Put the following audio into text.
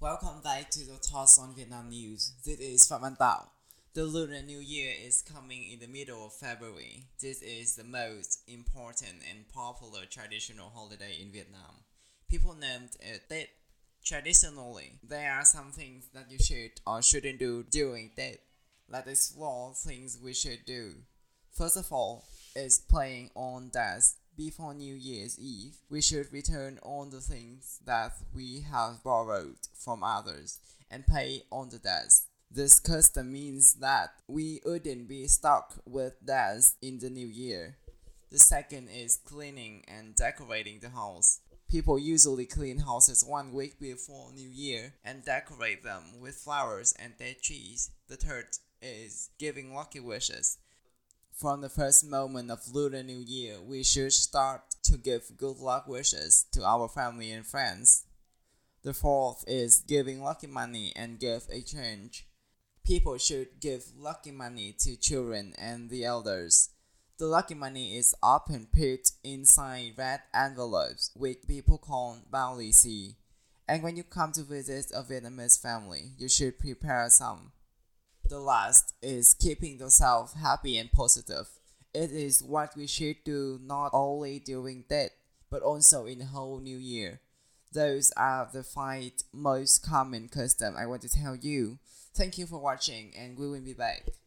Welcome back to the Thoughts on Vietnam News. This is Phạm Văn Tạo. The Lunar New Year is coming in the middle of February. This is the most important and popular traditional holiday in Vietnam. People named it Tết. Traditionally, there are some things that you should or shouldn't do during Tết. Let's explore things we should do. First of all, is playing on desk. Before New Year's Eve, we should return all the things that we have borrowed from others and pay on the debts. This custom means that we wouldn't be stuck with debts in the new year. The second is cleaning and decorating the house. People usually clean houses 1 week before New Year and decorate them with flowers and dead trees. The third is giving lucky wishes. From the first moment of Lunar New Year, we should start to give good luck wishes to our family and friends. The fourth is giving lucky money and gift exchange. People should give lucky money to children and the elders. The lucky money is often put inside red envelopes, which people call bao lì xì. And when you come to visit a Vietnamese family, you should prepare some. The last is keeping yourself happy and positive. It is what we should do not only during Tết, but also in the whole new year. Those are the 5 most common customs I want to tell you. Thank you for watching and we will be back.